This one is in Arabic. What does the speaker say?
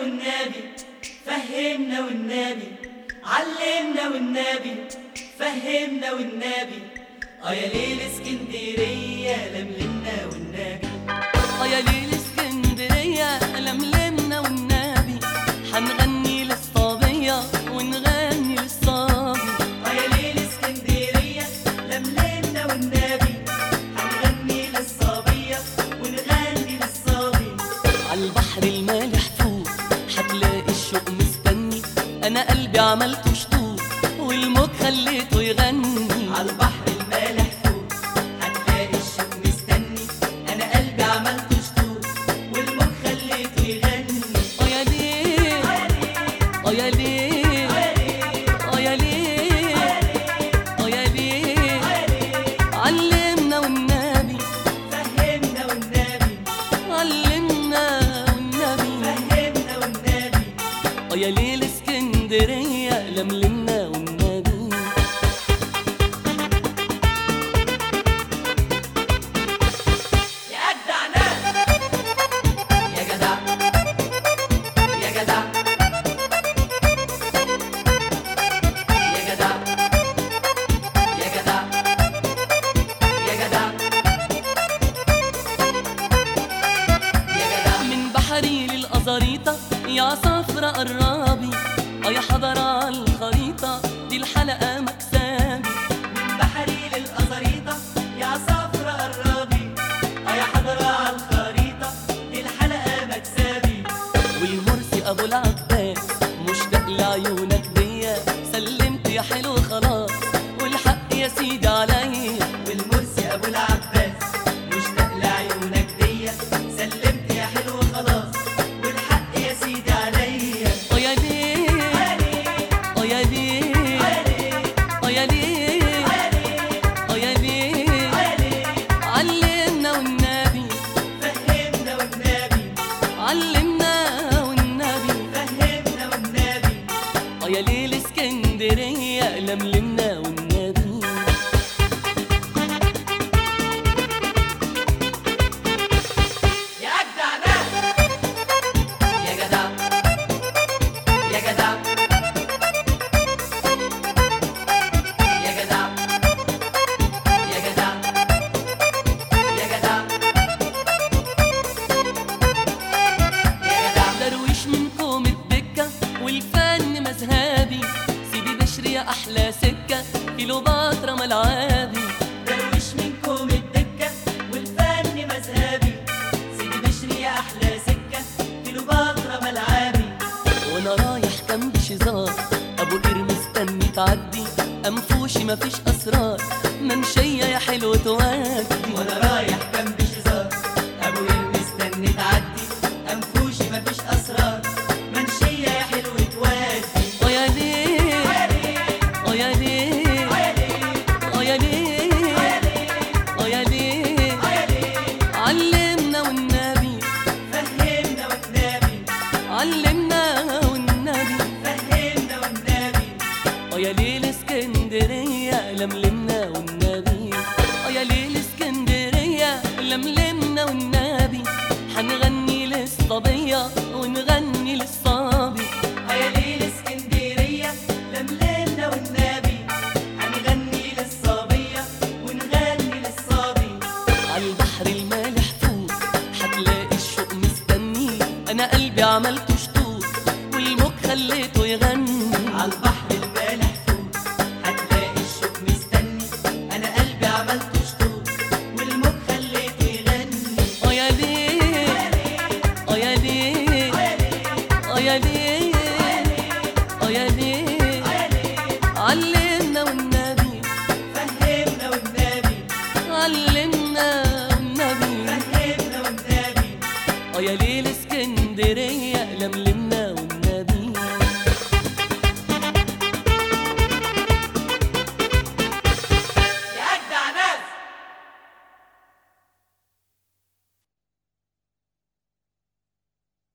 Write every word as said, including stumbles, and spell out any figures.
والنبي فهمنا والنبي علمنا والنبي فهمنا والنبي اه يا ليل اسكندرية لملمنا والنبي اه يا ليل اسكندرية لملمنا والنبي حنغني للصبية ونغني للصبي اه يا ليل اسكندرية لملمنا والنبي حنغني للصبية ونغني للصبي عالبحر المالح فوق حتلاقي الشوق مستني انا قلبي عملته شطوط والموج خليته يغني عالبحر المالح فوق هتلاقي الشوق مستني انا قلبي عملته شطوط والموج خليته يغني اه يا ليل اه يا ليل اه يا ليل اه يا ليل علمنا والنبي فهمنا والنبي علمنا والنبي فهمنا والنبي اه يا ليل اسكندرية لملمنا والنبي يا أجدع ناس يا جدع يا جدع يا جدع يا جدع يا جدع يا جدع من بحري للأزاريطة يا صفرة قرابي اه يا حضرة عالخريطة دي الحلقة مكسبي من بحري للأزاريطة يا صفرة قرابي اه يا حضرة عالخريطة دي الحلقة مكسبي والمرسي أبو العباس مشتاق لعيونك ديا سلمت يا حلو خلاص والحق يا سيدي عليا والمرسي أبو العباس مشتاق لعيونك ديا سلمت يا حلو خلاص والحق يا سيدي عليا اه يا ليل اه يا ليل اه يا ليل اه يا ليل علمنا والنبي فهمنا والنبي علمنا والنبي فهمنا والنبي اه يا ليل اسكندرية لملمنا والنبي يا أجدع ناس يا جدع يا جدع يا جدع يا جدع يا جدع يا جدع درويش منكم الدكة والفن مذهبي سيدي بشري يا أحلى سكة كيلوباترا ملعبي درويش منكم الدكة والفن مذهبي سيدي بشري يا أحلى سكة كيلوباترا ملعبي وانا رايح كام بشزار ابو قير مستني تعدي انفوشي مفيش اسرار منشية يا حلو تودي وانا رايح جنب شزار ابو قير مستني تعدي انفوشي مفيش اسرار منشيه يا حلو تودي اه يا ليل اه يا ليل اه يا ليل اه يا ليل علمنا والنبي فهمنا والنبي علمنا والنبي فهمنا والنبي اه يا ليل اسكندرية لملمنا والنبي اه يا ليل اسكندرية لملمنا والنبي حنغني للصبية ونغني للصبي يا ليل اسكندريه لملمنا والنبي هنغني للصبيه ونغني للصبي عالبحر المالح فوق حتلاقي الشوق مستني انا قلبي عملته شطوط والموج خليته يغني عالبحر المالح فوق هتلاقي الشوق مستني انا قلبي عملته شطوط والموج خليته يغني اه يا ليل اه يا ليل اه يا ليل اه يا ليل علمنا والنبي فهمنا والنبي علمنا والنبي فهمنا والنبي اه يا ليل اسكندرية لملمنا